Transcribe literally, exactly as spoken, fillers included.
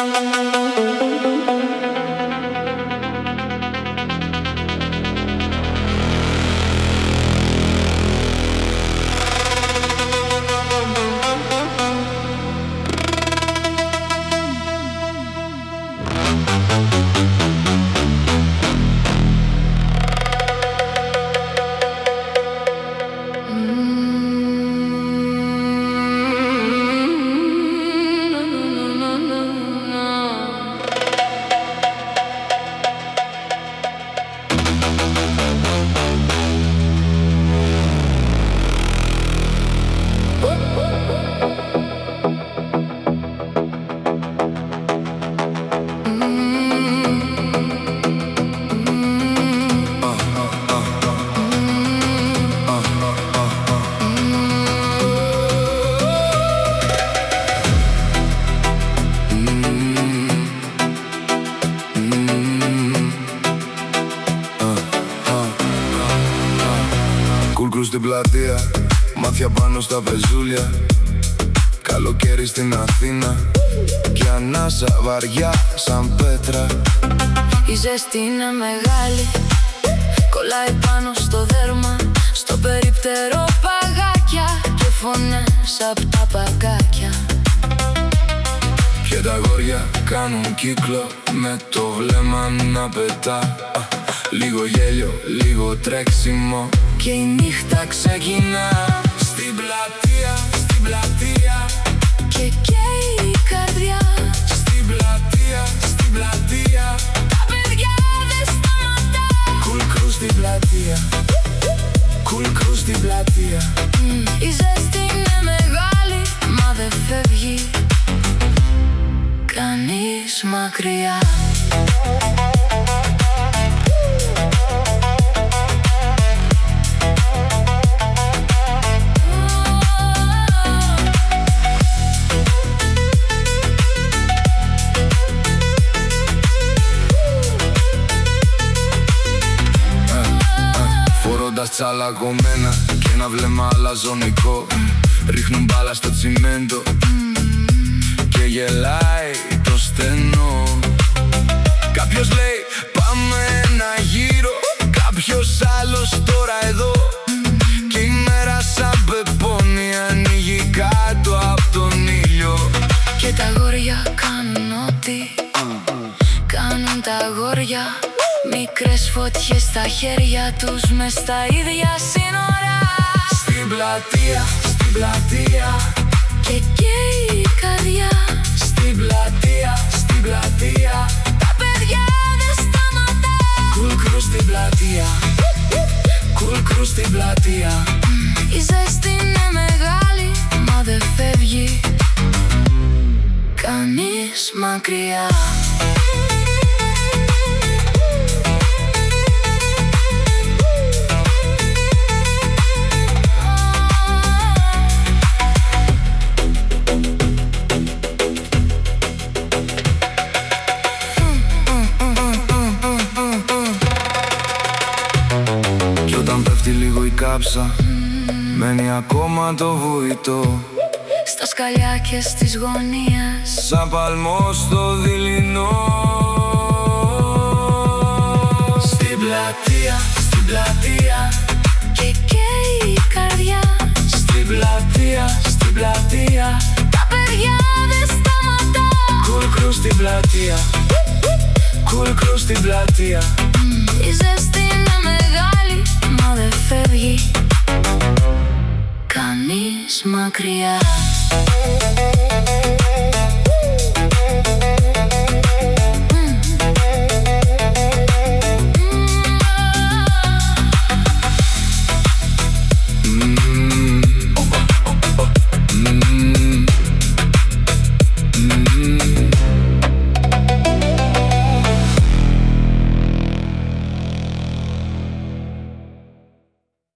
Στην πλατεία, μάτια πάνω στα πεζούλια. Καλοκαίρι στην Αθήνα και ανάσα βαριά σαν πέτρα. Η ζέστη είναι μεγάλη, κολλάει πάνω στο δέρμα. Στο περίπτερο παγάκια και φωνές απ' τα παγκάκια. Και τα αγόρια κάνουν κύκλο με το βλέμμα να πετά. Λίγο γέλιο, λίγο τρέξιμο και η νύχτα ξεκινά. Στην πλατεία, στην πλατεία και καίει η καρδιά. Στην πλατεία, στην πλατεία τα παιδιά δεν σταματά. Cool crew στην πλατεία, cool crew στην πλατεία. mm, Η ζέστη είναι μεγάλη, μα δεν φεύγει κανείς μακριά. Τσαλακωμένα και ένα βλέμμα αλαζονικό. Ρίχνουν μπάλα στο τσιμέντο και γελάει το στενό. Κάποιος λέει πάμε ένα γύρο, κάποιος άλλος τώρα εδώ. Και η μέρα σαν πεπόνι ανοίγει κάτω απ' τον ήλιο. Και τα αγόρια κάνουν ό,τι κάνουν τα αγόρια. Μικρές φωτιές στα χέρια τους μες στα ίδια σύνορα. Στην πλατεία, στην πλατεία και καίει η καρδιά. Στην πλατεία, στην πλατεία τα παιδιά δεν σταματά. Cool crew στην πλατεία, cool crew στην πλατεία. Η ζέστη είναι μεγάλη, μα δεν φεύγει κανείς μακριά. Κάψα, mm. μένει ακόμα το βουητό στα σκαλιά και στις γωνίες, σαν παλμό στο δειλινό. Στην πλατεία, στην πλατεία και καίει η καρδιά. Στην πλατεία, στην πλατεία τα παιδιά δεν σταματά. Cool crew στην πλατεία, cool crew στην πλατεία. mm. Η ζέστη είναι μεγάλη, μα δεν φεύγει κανείς μακριά.